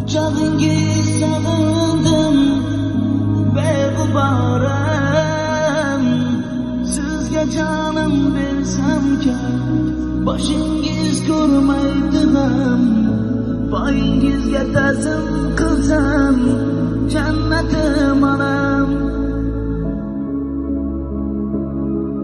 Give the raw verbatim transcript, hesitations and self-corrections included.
Quchog'ingiz sog'indim beg'uboram, sizga jonim bersamki boshingiz ko'rmaydi ham, poyingizga ta'zim qilsam jannatim ona.